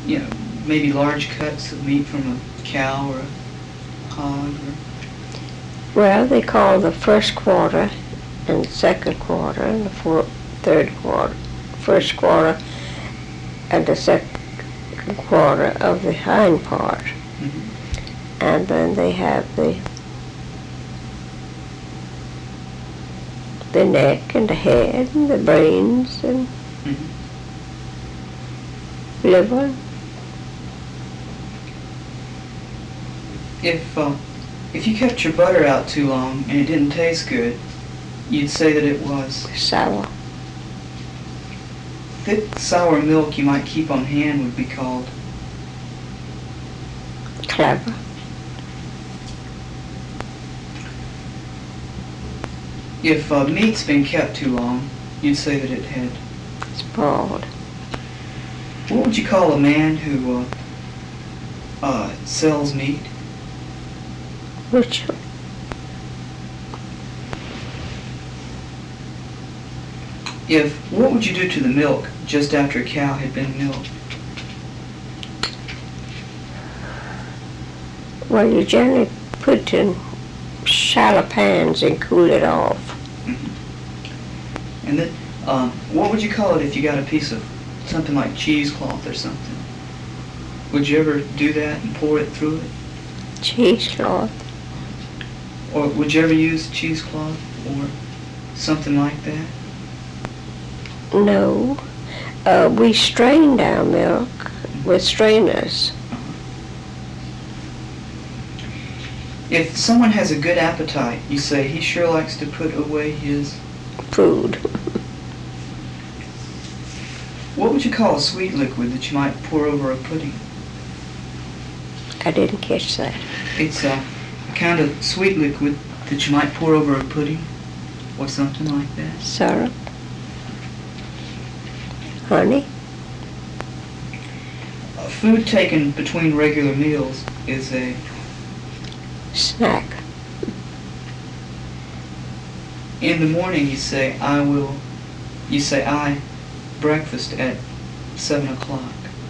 you know, maybe large cuts of meat from a cow or a hog? Or... Well, they call the first quarter and second quarter and the third quarter, first quarter and the second quarter of the hind part. Mm-hmm. And then they have the neck and the head and the brains and liver. If you kept your butter out too long and it didn't taste good, you'd say that it was sour. Thick sour milk you might keep on hand would be called clever. If meat's been kept too long, you'd say that it had spoiled. What would you call a man who sells meat? Butcher. What would you do to the milk just after a cow had been milked? Well, you generally put it in shallow pans and cool it off. Mm-hmm. And then, what would you call it if you got a piece of something like cheesecloth or something? Would you ever do that and pour it through it? Cheesecloth. Or would you ever use cheesecloth or something like that? No. We strained our milk with strainers. If someone has a good appetite, you say he sure likes to put away his food. What would you call a sweet liquid that you might pour over a pudding? I didn't catch that. It's a kind of sweet liquid that you might pour over a pudding or something like that. Syrup. Honey. Food taken between regular meals is a snack. In the morning you say I breakfast at 7 o'clock.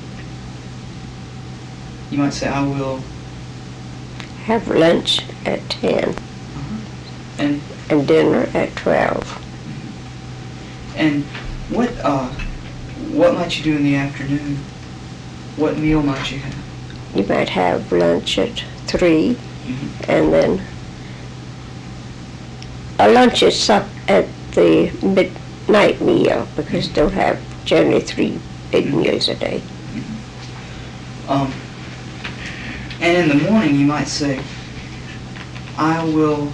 You might say I will have lunch at 10. And dinner at 12. And what might you do in the afternoon? What meal might you have? You might have lunch at 3, and then a lunch is at the midnight meal, because they'll have generally 3 big meals a day. And in the morning you might say, I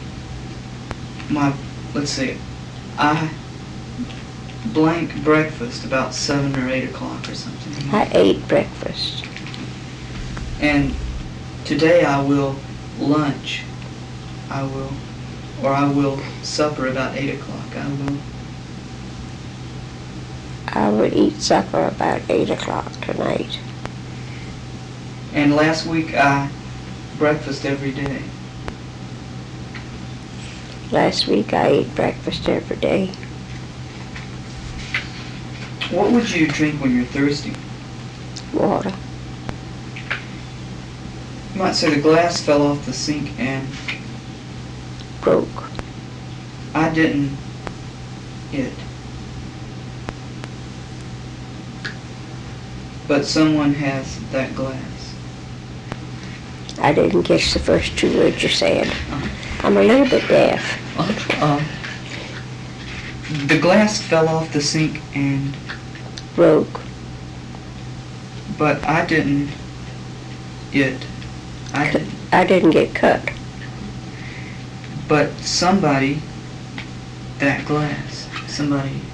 blank breakfast about 7 or 8 o'clock or something. I ate breakfast. And today I will lunch. I will supper about 8 o'clock. I will eat supper about 8 o'clock tonight. And last week I breakfast every day. Last week I ate breakfast every day. What would you drink when you're thirsty? Water. You might say the glass fell off the sink and broke. I didn't it. But someone has that glass. I didn't catch the first 2 words you said. I'm a little bit deaf. The glass fell off the sink and broke. But I didn't it. I didn't get cut. But somebody, that glass, somebody